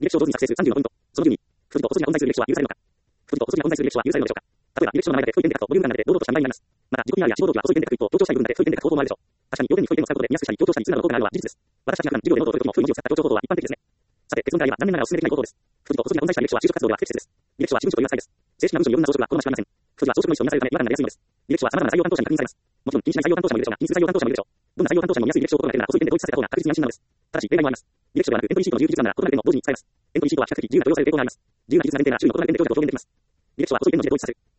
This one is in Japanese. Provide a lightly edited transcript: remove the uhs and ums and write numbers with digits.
履歴書を上手に作成する30のポイント。その10に、不義と遅しが混在する履歴書は許されるのか。不義と遅しが混在する履歴書は許されるのでしょうか。例えば、履歴書の名前だけ太い点で書くとボリューム感が出て堂々とした見栄えになります。また、自己 PR や志望動機は細い点で書く一方、強調したい部分だけ太い点で書く方法もあるでしょう。確かに、要点に太い点を使うことで見やすくしたり、強調したりするなどの効果があるのは事実です。私たちが普段授業でノートを取るときも太い文字を使った強調方法は一般的ですね。さて、結論から言えば残念ながらお勧めできない方法です。不義と遅しが混在した履歴書は就職活動では不適切です。履歴書は私文書という扱いです。正式な文書によるな増殖は好ましくありません。不義は増殖の意思を見なされるため違和感が出やすいのです。履歴書は様々な採用担当者に確認されます。もちろん、禁止な採用担当者もいるでしょうが、禁止する採用担当者もいるでしょう。どんな採用担当者も見やすい履歴書を心がけるなら細い点で統一させた方が確実に安心なのです。ただし、例外もあります。履歴書ではなくエントリーシートの自由記述欄なら異なる点も同時に使えます。エントリーシートは比較的自由な多様さで抵抗があります。自由な記述な点でなら周囲の異なる点で表記を表現できます。履歴書は細い点の字で統一させる。